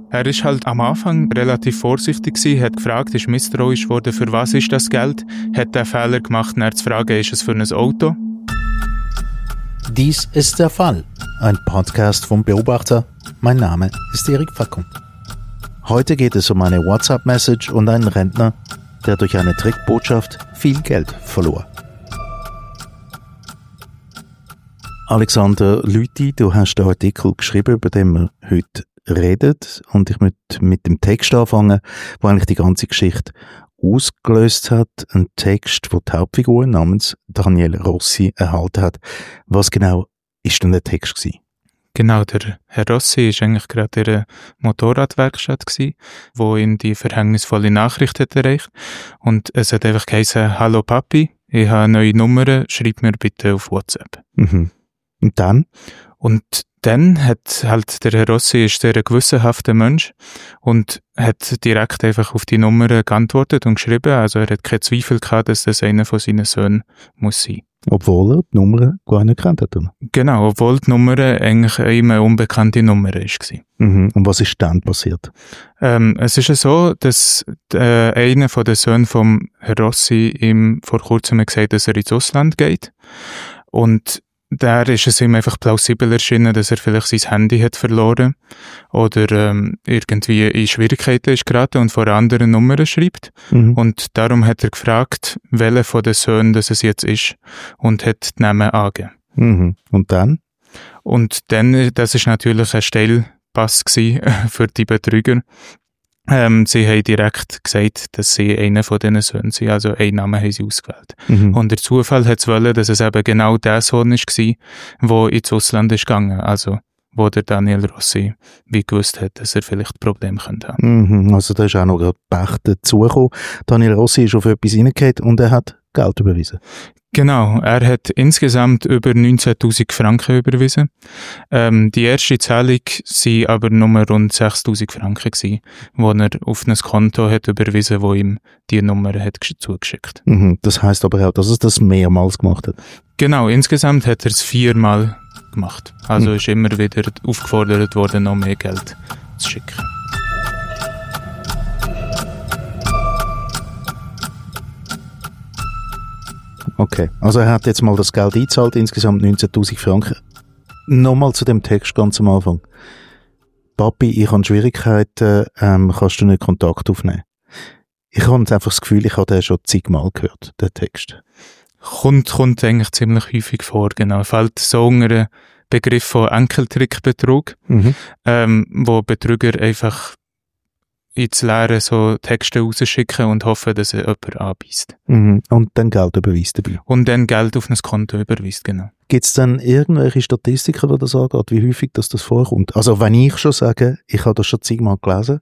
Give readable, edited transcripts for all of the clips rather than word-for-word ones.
Er ist halt am Anfang relativ vorsichtig gewesen, hat gefragt, ist misstrauisch geworden, für was ist das Geld, hat den Fehler gemacht, nach zu fragen, ist es für ein Auto? Dies ist der Fall. Ein Podcast vom Beobachter. Mein Name ist Erik Fackung. Heute geht es um eine WhatsApp-Message und einen Rentner, der durch eine Trickbotschaft viel Geld verlor. Alexander Lüthi, du hast den Artikel geschrieben, über den wir heute redet, und ich möchte mit dem Text anfangen, wo eigentlich die ganze Geschichte ausgelöst hat. Ein Text, wo die Hauptfigur namens Daniel Rossi erhalten hat. Was genau ist denn der Text gewesen? Genau, der Herr Rossi war eigentlich gerade in der Motorradwerkstatt gewesen, wo ihn die verhängnisvolle Nachricht hat erreicht. Und es hat einfach geheißen: Hallo Papi, ich habe eine neue Nummer, schreib mir bitte auf WhatsApp. Mhm. Und dann? Und dann hat halt der Herr Rossi ist ein gewissenhafter Mensch und hat direkt einfach auf die Nummer geantwortet und geschrieben. Also er hat keinen Zweifel gehabt, dass das einer von seinen Söhnen muss sein. Obwohl er die Nummer gar nicht kennt hat. Genau, obwohl die Nummer eigentlich immer eine unbekannte Nummer war. Mhm. Und was ist dann passiert? Es ist ja so, dass einer von den Söhnen vom Herr Rossi ihm vor kurzem gesagt hat, dass er ins Ausland geht. Und da ist es ihm einfach plausibel erschienen, dass er vielleicht sein Handy hat verloren oder irgendwie in Schwierigkeiten ist geraten und vor anderen Nummern schreibt. Mhm. Und darum hat er gefragt, welcher von den Söhnen das es jetzt ist, und hat die Namen angegeben. Mhm. Und dann? Und dann, das ist natürlich ein Stellpass gewesen für die Betrüger. Sie haben direkt gesagt, dass sie einer von diesen Söhnen sind, also einen Namen haben sie ausgewählt. Mhm. Und der Zufall hat es wollen, dass es eben genau der Sohn war, der ins Ausland ist gegangen, also wo der Daniel Rossi wie gewusst hat, dass er vielleicht Probleme haben könnte. Mhm. Also da ist auch noch gerade Pech dazugekommen. Daniel Rossi ist auf etwas reingegangen und er hat Geld überwiesen. Genau, er hat insgesamt über 19'000 Franken überwiesen. Die erste Zahlung waren aber nur rund 6'000 Franken gewesen, die er auf ein Konto hat überwiesen, wo ihm die Nummer hat zugeschickt. Mhm, das heisst aber auch, dass er das mehrmals gemacht hat? Genau, insgesamt hat er es 4-mal gemacht. Also ist immer wieder aufgefordert worden, noch mehr Geld zu schicken. Okay, also er hat jetzt mal das Geld eingezahlt, insgesamt 19'000 Franken. Nochmal zu dem Text ganz am Anfang. Papi, ich habe Schwierigkeiten, kannst du nicht Kontakt aufnehmen? Ich habe einfach das Gefühl, ich habe den schon zigmal gehört, den Text. Kommt eigentlich ziemlich häufig vor, genau. Fällt so unter den Begriff von Enkeltrickbetrug, wo Betrüger einfach ins Leere so Texte rausschicken und hoffen, dass er jemand anbeißt. Mhm. Und dann Geld überweist dabei. Und dann Geld auf ein Konto überweist, genau. Gibt es dann irgendwelche Statistiken, die das angeht, wie häufig das vorkommt? Also wenn ich schon sage, ich habe das schon zigmal gelesen.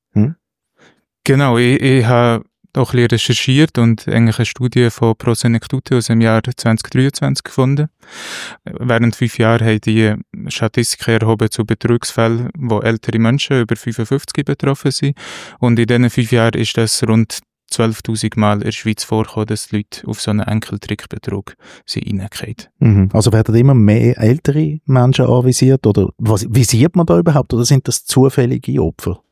Genau, ich habe auch ein bisschen recherchiert und eigentlich eine Studie von Prosenectute aus dem Jahr 2023 gefunden. Während 5 Jahren haben die Statistiken erhoben zu Betrugsfällen, wo ältere Menschen über 55 betroffen sind. Und in diesen 5 Jahren ist das rund 12'000 Mal in der Schweiz vorgekommen, dass Leute auf so einen Enkeltrickbetrug reingefallen. Mhm. Also werden immer mehr ältere Menschen anvisiert? Oder visiert man da überhaupt? Oder sind das zufällige Opfer?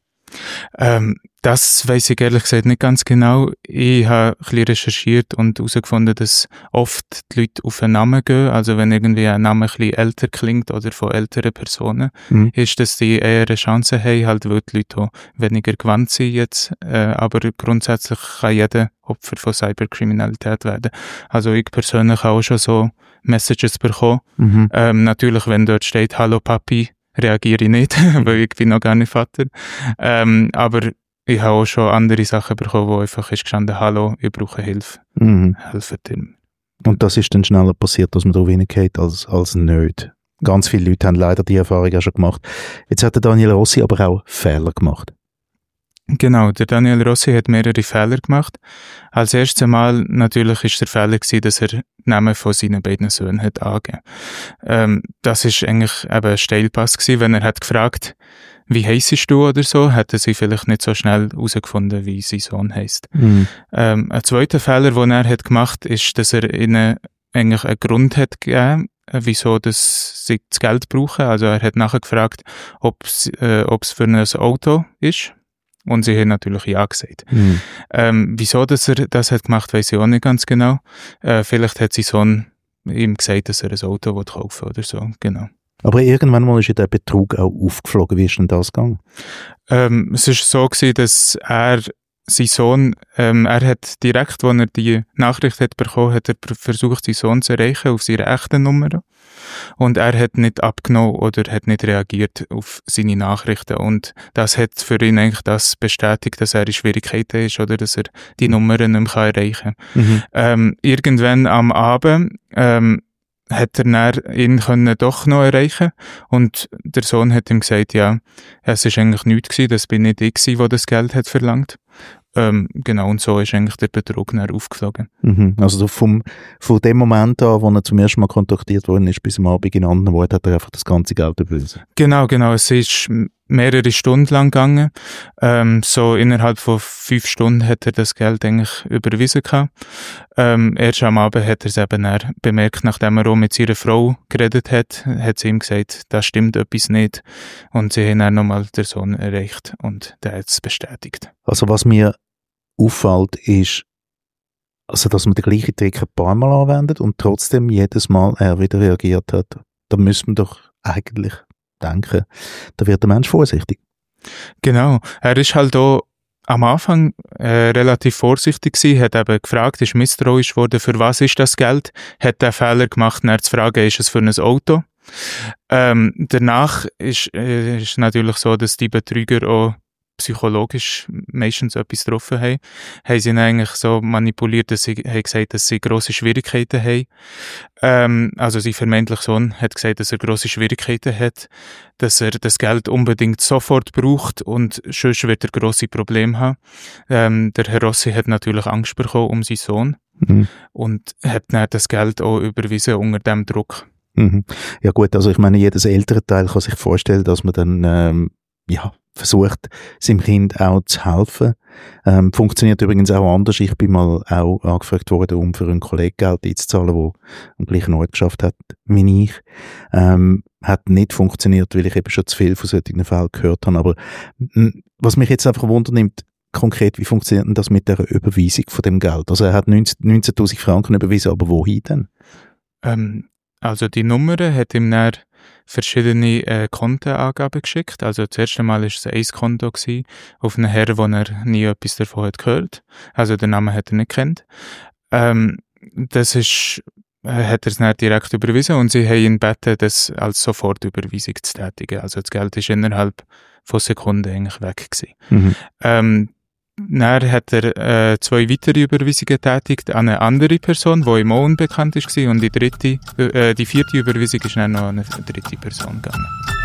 Das weiss ich ehrlich gesagt nicht ganz genau. Ich habe ein bisschen recherchiert und herausgefunden, dass oft die Leute auf einen Namen gehen. Also wenn irgendwie ein Name ein bisschen älter klingt oder von älteren Personen, ist, dass die eher eine Chance haben, halt, weil die Leute auch weniger gewandt sind jetzt. Aber grundsätzlich kann jeder Opfer von Cyberkriminalität werden. Also ich persönlich habe auch schon so Messages bekommen. Natürlich, wenn dort steht, hallo Papi, reagiere ich nicht, weil ich bin noch gar nicht Vater. Aber ich habe auch schon andere Sachen bekommen, wo einfach ist gestanden, hallo, ich brauche Hilfe. Helft mir. Und das ist dann schneller passiert, dass man da wenig geht als nicht. Ganz viele Leute haben leider die Erfahrung auch schon gemacht. Jetzt hat der Daniel Rossi aber auch Fehler gemacht. Genau, der Daniel Rossi hat mehrere Fehler gemacht. Als erstes Mal natürlich ist der Fehler gewesen, dass er Namen von seinen beiden Söhnen hat angegeben. Das ist eigentlich eben ein Steilpass gewesen, wenn er hat gefragt, wie heissest du oder so, hätte sie vielleicht nicht so schnell herausgefunden, wie sein Sohn heisst. Ein zweiter Fehler, den er hat gemacht, ist, dass er ihnen eigentlich einen Grund hat gegeben, wieso sie das Geld brauchen. Also er hat nachher gefragt, ob es für ein Auto ist. Und sie haben natürlich ja gesagt. Wieso dass er das hat gemacht, weiss ich auch nicht ganz genau. Vielleicht hat sein Sohn ihm gesagt, dass er ein Auto kaufen will oder so. Genau. Aber irgendwann mal ist ja der Betrug auch aufgeflogen. Wie ist denn das gegangen? Es war so gewesen, dass sein Sohn, er hat direkt, als er die Nachricht hat bekommen, hat er versucht, seinen Sohn zu erreichen auf seine echten Nummer. Und er hat nicht abgenommen oder hat nicht reagiert auf seine Nachrichten. Und das hat für ihn eigentlich das bestätigt, dass er in Schwierigkeiten ist oder dass er die Nummern nicht mehr erreichen kann. Irgendwann am Abend hat er ihn doch noch erreichen und der Sohn hat ihm gesagt, ja, es ist eigentlich nichts gewesen, das bin nicht ich gewesen, der das Geld hat verlangt. Genau, und so ist eigentlich der Betrug aufgeflogen. Also von dem Moment an, wo er zum ersten Mal kontaktiert worden ist, bis am Abend in anderen Worten, hat er einfach das ganze Geld überwiesen. Genau, es ist mehrere Stunden lang gegangen. So innerhalb von 5 Stunden hat er das Geld eigentlich überwiesen gehabt. Erst am Abend hat er es eben bemerkt, nachdem er auch mit seiner Frau geredet hat sie ihm gesagt, da stimmt etwas nicht. Und sie haben dann nochmal den Sohn erreicht und der hat es bestätigt. Also was mir auffällt, ist, also dass man den gleichen Trick ein paar Mal anwendet und trotzdem jedes Mal er wieder reagiert hat. Da müssen wir doch eigentlich denken, da wird der Mensch vorsichtig. Genau, er ist halt auch am Anfang relativ vorsichtig gewesen, hat eben gefragt, ist misstrauisch worden, für was ist das Geld, hat den Fehler gemacht, nach zu fragen, ist es für ein Auto. Danach ist natürlich so, dass die Betrüger auch psychologisch meistens etwas getroffen haben. Haben sie ihn eigentlich so manipuliert, dass sie haben gesagt, dass sie grosse Schwierigkeiten haben. Also sein vermeintlicher Sohn hat gesagt, dass er grosse Schwierigkeiten hat, dass er das Geld unbedingt sofort braucht und sonst wird er grosse Probleme haben. Der Herr Rossi hat natürlich Angst bekommen um seinen Sohn und hat dann das Geld auch überwiesen unter dem Druck. Ja gut, also ich meine, jedes Elternteil kann sich vorstellen, dass man dann versucht, seinem Kind auch zu helfen. Funktioniert übrigens auch anders. Ich bin mal auch angefragt worden, um für einen Kollegen Geld einzuzahlen, der am gleichen Ort geschafft hat wie ich. Hat nicht funktioniert, weil ich eben schon zu viel von solchen Fällen gehört habe. Aber was mich jetzt einfach wundernimmt, konkret, wie funktioniert denn das mit der Überweisung von dem Geld? Also er hat 19'000 Franken überwiesen, aber wohin denn? Also die Nummer hat ihm dann verschiedene Kontenangaben geschickt. Also das erste Mal war es ein Konto auf einen Herrn, wo er nie etwas davon hat gehört. Also den Namen hat er nicht gekannt. Das hat er es dann direkt überwiesen und sie haben ihn gebeten, das als Sofortüberweisung zu tätigen. Also das Geld ist innerhalb von Sekunden eigentlich weg gewesen. Dann hat er 2 weitere Überweisungen getätigt an eine andere Person, die ihm auch unbekannt war. Und die 4. Überweisung ist dann noch an eine dritte Person gegangen.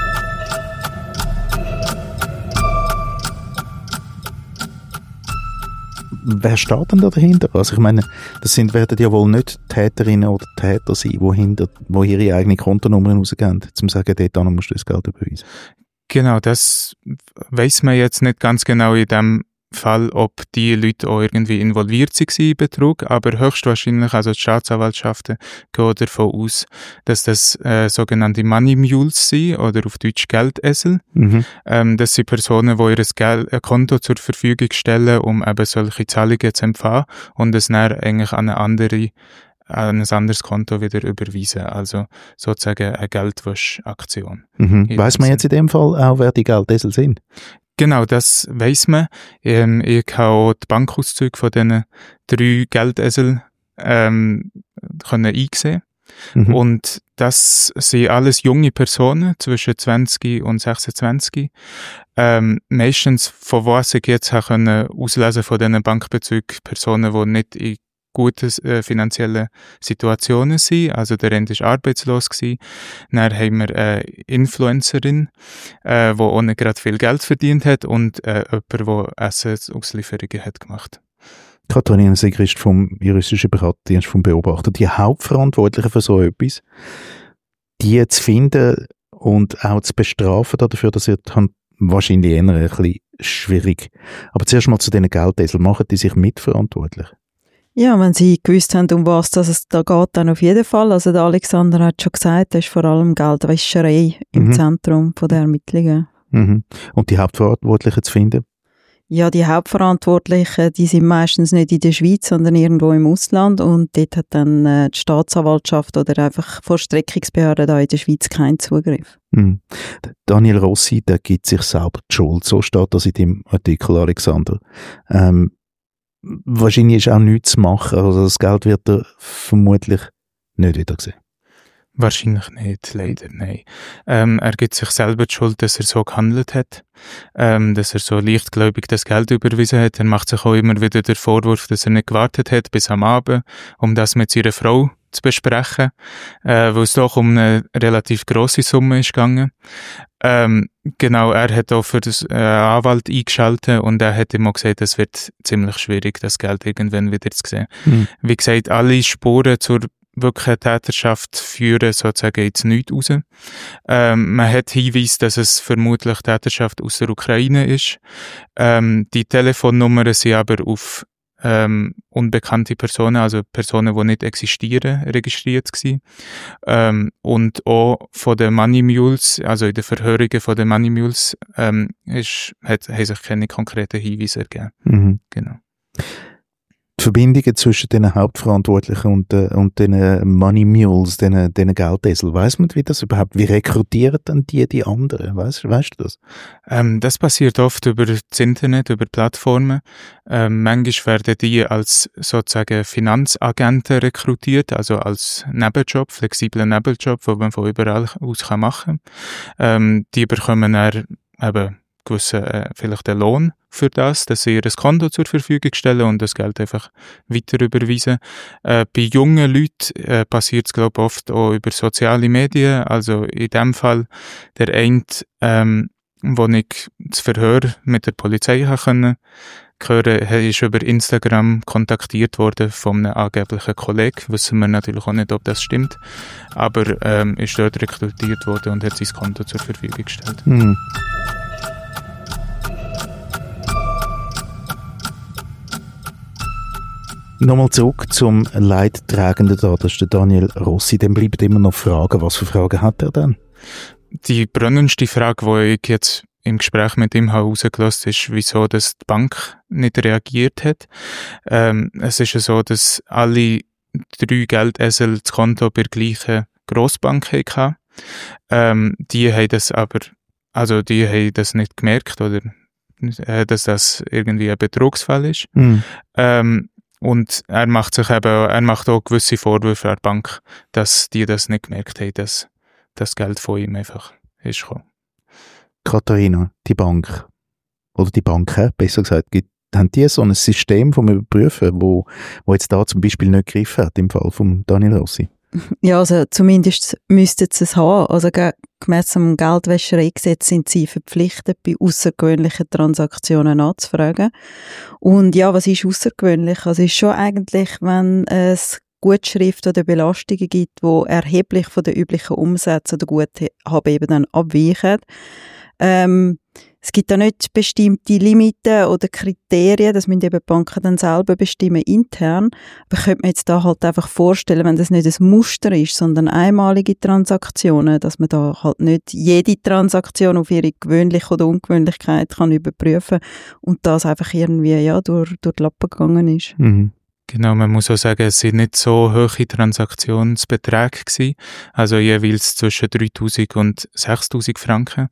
Wer steht denn da dahinter? Also ich meine, werden ja wohl nicht Täterinnen oder Täter sein, die ihre eigenen Kontonummern rausgeben, um zu sagen, dort musst du das Geld überweisen. Genau, das weiss man jetzt nicht ganz genau in dem Fall, ob die Leute auch irgendwie involviert waren in Betrug, aber höchstwahrscheinlich, also die Staatsanwaltschaften gehen davon aus, dass das sogenannte Money Mules sind oder auf Deutsch Geldesel. Das sind Personen, die ihr Konto zur Verfügung stellen, um eben solche Zahlungen zu empfangen und es dann eigentlich an ein anderes Konto wieder überweisen. Also sozusagen eine Geldwäschaktion. Weiss man jetzt in dem Fall auch, wer die Geldesel sind? Genau, das weiss man. Ich habe auch die Bankauszüge von diesen 3 Geldesel einsehen. Und das sind alles junge Personen zwischen 20 und 26. Meistens, von was ich jetzt auslesen von diesen Bankbezügen, Personen, die nicht in gute finanzielle Situationen sind. Also der eine war arbeitslos gewesen. Dann haben wir eine Influencerin, die auch nicht gerade viel Geld verdient hat und jemand, der Essensauslieferungen hat gemacht. Katharina Sigrist vom juristischen Beratungsdienst vom Beobachter, die Hauptverantwortlichen für so etwas, die zu finden und auch zu bestrafen dafür, dass sie wahrscheinlich eher ein bisschen schwierig. Aber zuerst mal zu diesen Geldeseln, machen die sich mitverantwortlich? Ja, wenn sie gewusst haben, um was es da geht, dann auf jeden Fall. Also der Alexander hat schon gesagt, da ist vor allem Geldwäscherei im Zentrum der Ermittlungen. Mhm. Und die Hauptverantwortlichen zu finden? Ja, die Hauptverantwortlichen, die sind meistens nicht in der Schweiz, sondern irgendwo im Ausland und dort hat dann die Staatsanwaltschaft oder einfach Vollstreckungsbehörden da in der Schweiz keinen Zugriff. Mhm. Daniel Rossi, der gibt sich selber die Schuld, so steht das in dem Artikel, Alexander. Wahrscheinlich ist auch nichts zu machen, also das Geld wird er vermutlich nicht wiedersehen. Wahrscheinlich nicht, leider, nein. Er gibt sich selber die Schuld, dass er so gehandelt hat, dass er so leichtgläubig das Geld überwiesen hat. Er macht sich auch immer wieder den Vorwurf, dass er nicht gewartet hat bis am Abend, um das mit seiner Frau zu besprechen, weil es doch um eine relativ grosse Summe ist gegangen. Genau, er hat auch für das Anwalt eingeschaltet und er hat ihm auch gesagt, es wird ziemlich schwierig, das Geld irgendwann wieder zu sehen. Wie gesagt, alle Spuren zur wirkliche Täterschaft führen sozusagen ins Nichts raus. Man hat Hinweise, dass es vermutlich Täterschaft aus der Ukraine ist. Die Telefonnummern sind aber auf unbekannte Personen, also Personen, die nicht existieren, registriert gewesen. Und auch von den Money Mules, also in den Verhörungen von den Money Mules, haben sich keine konkreten Hinweise ergeben. Mhm. Genau. Die Verbindungen zwischen den Hauptverantwortlichen und den Money Mules, den Geldesel, weiss man, wie das überhaupt, wie rekrutieren dann die anderen? Weißt du das? Das passiert oft über das Internet, über Plattformen. Manchmal werden die als sozusagen Finanzagenten rekrutiert, also als Nebenjob, flexibler Nebenjob, den man von überall aus machen kann. Die bekommen dann eben gewissen, vielleicht einen Lohn für das, dass sie ihr Konto zur Verfügung stellen und das Geld einfach weiter überweisen. Bei jungen Leuten passiert es, glaube ich, oft auch über soziale Medien. Also in dem Fall der eine, wo ich das Verhör mit der Polizei hören ist über Instagram kontaktiert worden von einem angeblichen Kollegen. Wissen wir natürlich auch nicht, ob das stimmt. Aber ist dort rekrutiert worden und hat sein Konto zur Verfügung gestellt. Mhm. Nochmal zurück zum Leidtragenden da, das ist der Daniel Rossi. Dann bleiben immer noch Fragen. Was für Fragen hat er denn? Die brennendste Frage, die ich jetzt im Gespräch mit ihm herausgelassen habe, ist, wieso dass die Bank nicht reagiert hat. Es ist ja so, dass alle 3 Geldesel das Konto bei der gleichen Grossbank hatten. Die haben das aber, also die haben das nicht gemerkt, oder dass das irgendwie ein Betrugsfall ist. Und er macht auch gewisse Vorwürfe an der Bank, dass die das nicht gemerkt haben, dass das Geld von ihm einfach ist gekommen. Katharina, die Bank, oder die Banken, besser gesagt, haben die so ein System vom Überprüfen, wo jetzt da zum Beispiel nicht gegriffen hat, im Fall von Daniel Rossi? Ja, also zumindest müssten sie es haben. Also gemäss dem Geldwäschereigesetz sind sie verpflichtet, bei außergewöhnlichen Transaktionen anzufragen. Und ja, was ist außergewöhnlich? Also es ist schon eigentlich, wenn es Gutschrift oder Belastungen gibt, die erheblich von den üblichen Umsätzen oder Guthaben eben dann abweichen. Es gibt da nicht bestimmte Limiten oder Kriterien, das müssen eben die Banken dann selber bestimmen intern. Aber ich könnte mir jetzt da halt einfach vorstellen, wenn das nicht ein Muster ist, sondern einmalige Transaktionen, dass man da halt nicht jede Transaktion auf ihre Gewöhnliche oder Ungewöhnlichkeit kann überprüfen und das einfach irgendwie ja durch die Lappen gegangen ist. Mhm. Genau, man muss auch sagen, es sind nicht so hohe Transaktionsbeträge gewesen, also jeweils zwischen 3'000 und 6'000 Franken.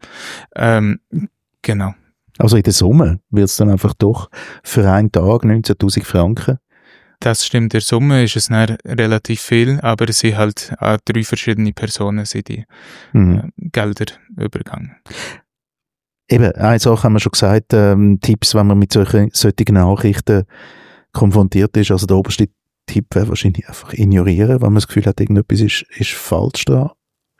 Genau. Also in der Summe wird es dann einfach doch für einen Tag 19'000 Franken. Das stimmt, in der Summe ist es dann relativ viel, aber es sind halt an 3 verschiedene Personen sind die Gelder übergegangen. Eben, eine Sache haben wir schon gesagt, Tipps, wenn man mit solchen Nachrichten konfrontiert ist, also der oberste Tipp wäre wahrscheinlich einfach ignorieren, wenn man das Gefühl hat, irgendetwas ist falsch da.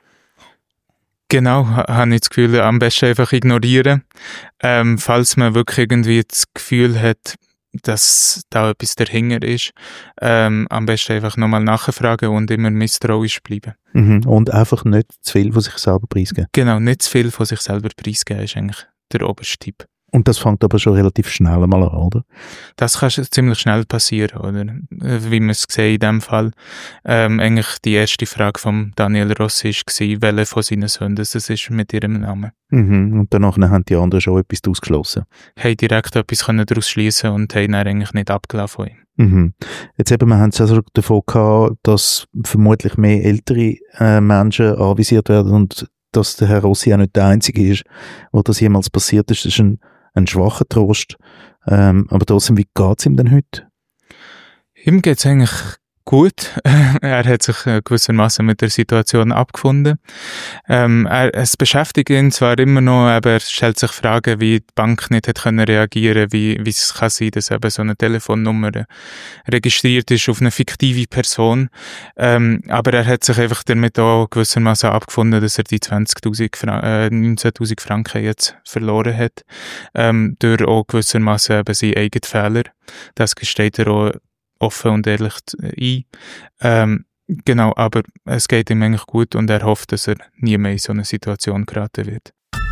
Genau, habe ich das Gefühl, am besten einfach ignorieren. Falls man wirklich irgendwie das Gefühl hat, dass da etwas dahinter ist, am besten einfach nochmal nachfragen und immer misstrauisch bleiben. Mhm. Und einfach nicht zu viel von sich selber preisgeben. Genau, nicht zu viel von sich selber preisgeben ist eigentlich der oberste Tipp. Und das fängt aber schon relativ schnell mal an, oder? Das kann ziemlich schnell passieren, oder? Wie wir es sehen in dem Fall. Eigentlich die erste Frage von Daniel Rossi war, welche von seinen Söhnen das ist mit ihrem Namen. Und danach haben die anderen schon etwas ausgeschlossen. Haben direkt etwas daraus schliessen und haben dann eigentlich nicht abgelassen von ihm. Jetzt eben, wir haben es also davon gehabt, dass vermutlich mehr ältere Menschen anvisiert werden und dass der Herr Rossi auch nicht der Einzige ist, wo das jemals passiert ist. Das ist ein schwacher Trost. Aber trotzdem, wie geht es ihm denn heute? Ihm geht es eigentlich gut. Er hat sich gewissermaßen mit der Situation abgefunden. Es beschäftigt ihn zwar immer noch, aber er stellt sich Fragen, wie die Bank nicht hat können reagieren, wie es kann sein, dass eben so eine Telefonnummer registriert ist auf eine fiktive Person. Aber er hat sich einfach damit auch gewissermaßen abgefunden, dass er die 19'000 Franken jetzt verloren hat. Durch auch gewissermaßen eben seinen eigenen Fehler. Das gesteht er auch offen und ehrlich ein. Genau, aber es geht ihm eigentlich gut und er hofft, dass er nie mehr in so eine Situation geraten wird.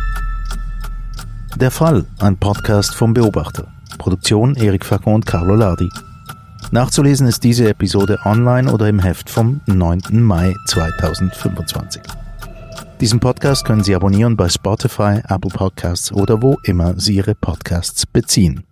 Der Fall, ein Podcast vom Beobachter. Produktion Erik Fagon und Carlo Lardi. Nachzulesen ist diese Episode online oder im Heft vom 9. Mai 2025. Diesen Podcast können Sie abonnieren bei Spotify, Apple Podcasts oder wo immer Sie Ihre Podcasts beziehen.